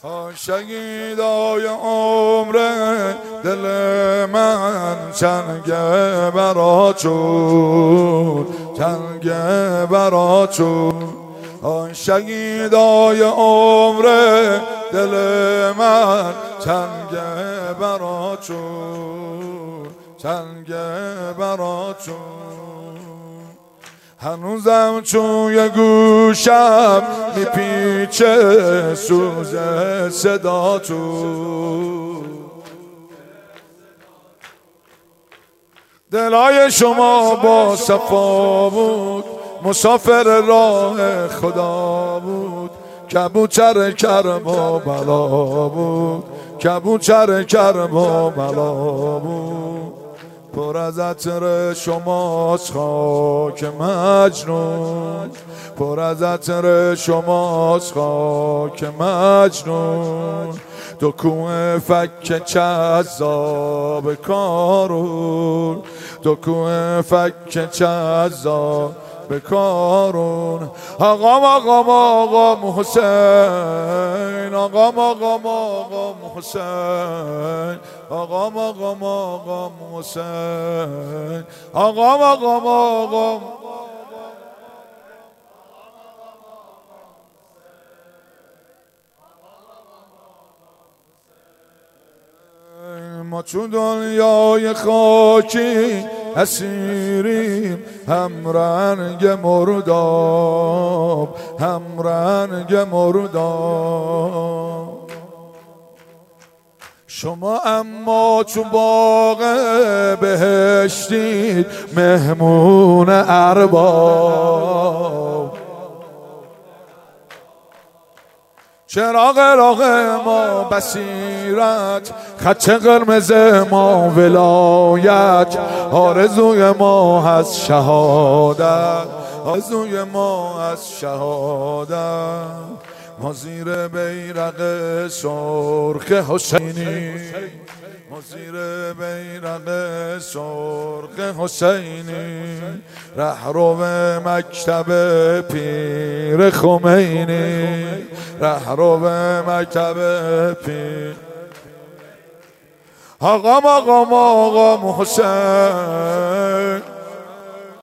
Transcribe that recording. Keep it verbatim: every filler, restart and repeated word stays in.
شهیدای عمر دل من چنگ برا چون چنگ برا چون آن شهیدای عمر دل من چنگ برا چون چنگ برا چون هنوزم چون یه گوشم میپیچه سوز صدا تو دلای شما با صفا بود مسافر راه خدا بود کبوتر کرم و بلا بود کبوتر کرم و بلا بود پر از عطر شماست خاک مجنون پر از عطر شماست خاک مجنون دو کوه فک چذاب کارون دو کوه فک چذاب بکارون آقام آقام آقام حسین آقام آقام آقام حسین آقام آقام آقام حسین آقام آقام آقام ما تو دنیای خاکی اسیریم هم رنگ مرداب هم رنگ مرداب شما اما تو باغ بهشتید مهمون ارباب چراغ راه ما بصیرت خط قرمز ما ولایت آرزوی ما از شهادت آرزوی ما از شهادت ما زیر بیرق سرخ حسینی ما زیر بیرق سرخ حسینی رهرو مکتب پیر خمینی رهرو مکتب پیر آقام آقام آقام حسین